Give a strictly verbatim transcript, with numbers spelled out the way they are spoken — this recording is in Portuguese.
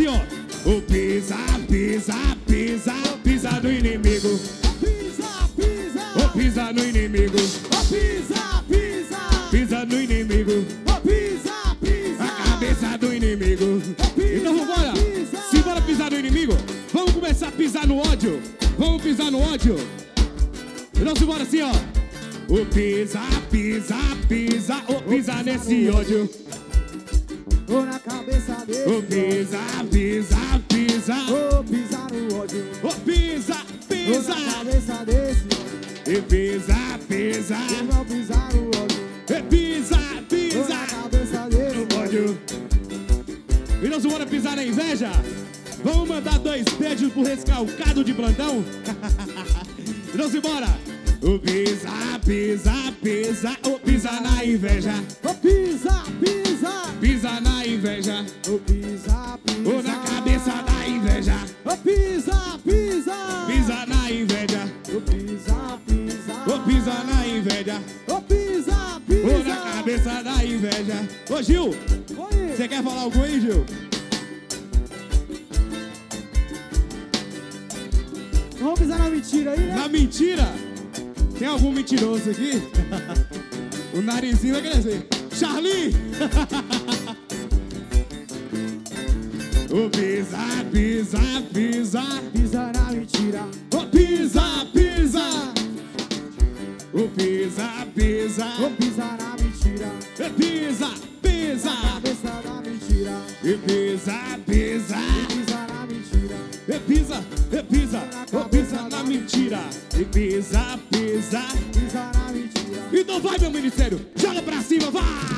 ó. O pisa, pisa, pisa, pisa no inimigo. Pisa, pisa. O pisa no inimigo. O pisa, pisa. Pisa no inimigo. O pisa, pisa. A cabeça do inimigo. Pisa, Então vambora. pisa. Simbora pisar no inimigo. Vamos começar a pisar no ódio. Vamos pisar no ódio. Então simbora assim, ó. O pisa, pisa, pisa. O pisa nesse ódio. Ou na cabeça dele. O pisa, pisa, pisa. Ou pisar no ódio. O pisa, Ou pisa. na cabeça desse. E pisa, pisa. Eu vou pisar no ódio. E pisa, Ou na pisa. cabeça desse. No ódio. E nós vamos pisar na inveja? Vamos mandar dois beijos pro rescalcado de plantão? Vamos embora! O pisa, pisa, pisa, o pisa na inveja. O pisa, pisa. Pisa na inveja. O pisa, pisa. Ou na cabeça da inveja. O pisa, pisa. Pisa na inveja. O pisa, pisa. O pisa na inveja. O pisa, pisa. Ou na cabeça da inveja. Ô Gil, Oi. você quer falar algo aí, Gil? Vamos pisar na mentira aí, né? Na mentira? Tem algum mentiroso aqui? O narizinho vai crescer. Charlie! O pisa, pisa, pisa. Pisa na mentira. O pisa, pisa. O pisa, pisa. Vou pisar na mentira. E pisa, pisa. Na cabeça da mentira. E pisa, pisa. Pisa na mentira. E pisa, e pisa. O pisa na mentira. E pisa, pisa. Pisa na mentira. Então vai, meu ministério. Joga pra cima, vai!